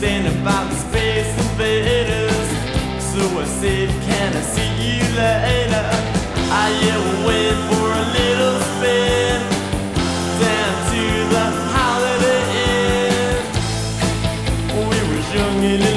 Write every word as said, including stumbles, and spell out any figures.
understand about the space invaders. So I said, can I see you later? I yeah, we'll wait for a little spin down to the Holiday Inn. We were young and